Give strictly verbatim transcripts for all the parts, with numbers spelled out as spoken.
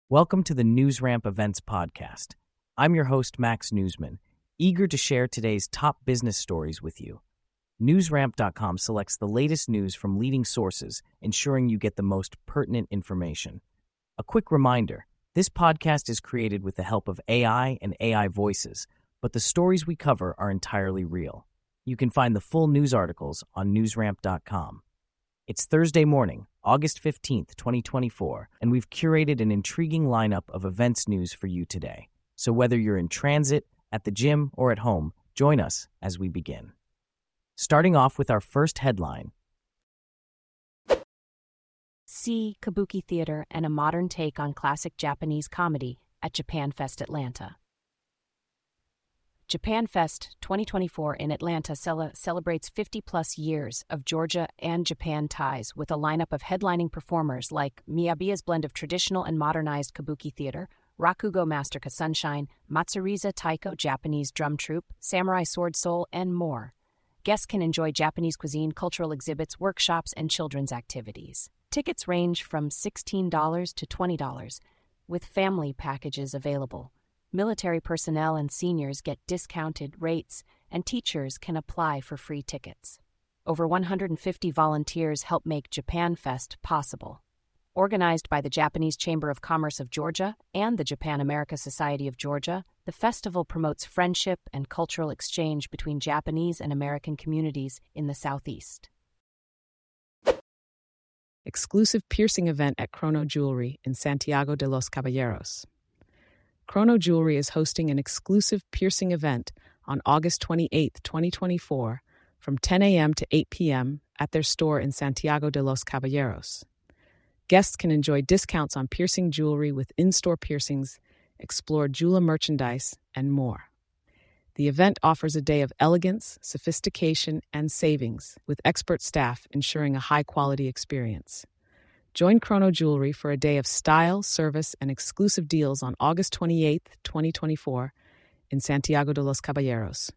Welcome to the NewsRamp Events Podcast. I'm your host, Max Newsman, eager to share today's top business stories with you. NewsRamp dot com selects the latest news from leading sources, ensuring you get the most pertinent information. A quick reminder, this podcast is created with the help of A I and A I voices, but the stories we cover are entirely real. You can find the full news articles on NewsRamp dot com. It's Thursday morning, August fifteenth, twenty twenty-four, and we've curated an intriguing lineup of events news for you today. So whether you're in transit, at the gym, or at home, join us as we begin. Starting off with our first headline. See Kabuki Theater and a modern take on classic Japanese comedy at Japan Fest Atlanta. Japan Fest twenty twenty-four in Atlanta cel- celebrates fifty-plus years of Georgia and Japan ties with a lineup of headlining performers like Miyabiya's blend of traditional and modernized Kabuki theater, Rakugo Masterka Sunshine, Matsuriza Taiko Japanese drum troupe, Samurai Sword Soul, and more. Guests can enjoy Japanese cuisine, cultural exhibits, workshops, and children's activities. Tickets range from sixteen dollars to twenty dollars, with family packages available. Military personnel and seniors get discounted rates, and teachers can apply for free tickets. Over one hundred fifty volunteers help make Japan Fest possible. Organized by the Japanese Chamber of Commerce of Georgia and the Japan America Society of Georgia, the festival promotes friendship and cultural exchange between Japanese and American communities in the Southeast. Exclusive piercing event at Chrono Jewelry in Santiago de los Caballeros. Chrono Jewelry is hosting an exclusive piercing event on August twenty-eighth, twenty twenty-four, from ten a.m. to eight p.m. at their store in Santiago de los Caballeros. Guests can enjoy discounts on piercing jewelry with in-store piercings, explore Jula merchandise, and more. The event offers a day of elegance, sophistication, and savings, with expert staff ensuring a high-quality experience. Join Chrono Jewelry for a day of style, service, and exclusive deals on August twenty-eighth, twenty twenty-four, in Santiago de los Caballeros.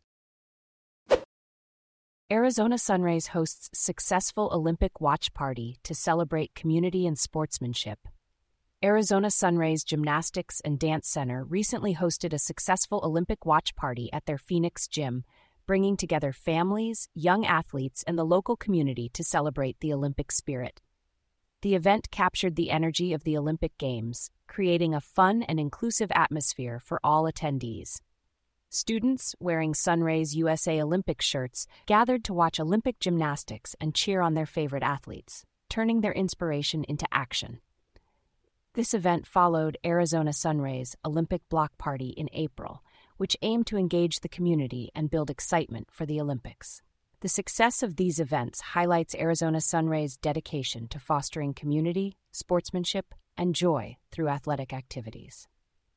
Arizona Sunrays hosts successful Olympic watch party to celebrate community and sportsmanship. Arizona Sunrays Gymnastics and Dance Center recently hosted a successful Olympic watch party at their Phoenix gym, bringing together families, young athletes, and the local community to celebrate the Olympic spirit. The event captured the energy of the Olympic Games, creating a fun and inclusive atmosphere for all attendees. Students wearing Sunrays U S A Olympic shirts gathered to watch Olympic gymnastics and cheer on their favorite athletes, turning their inspiration into action. This event followed Arizona Sunrays Olympic Block Party in April, which aimed to engage the community and build excitement for the Olympics. The success of these events highlights Arizona Sunrays' dedication to fostering community, sportsmanship, and joy through athletic activities.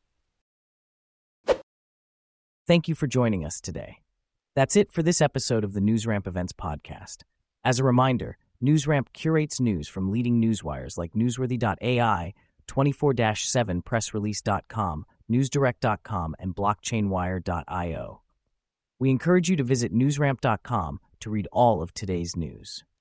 Thank you for joining us today. That's it for this episode of the NewsRamp Events Podcast. As a reminder, NewsRamp curates news from leading newswires like newsworthy dot A I, twenty-four seven press release dot com, newsdirect dot com, and blockchain wire dot io. We encourage you to visit newsramp dot com to read all of today's news.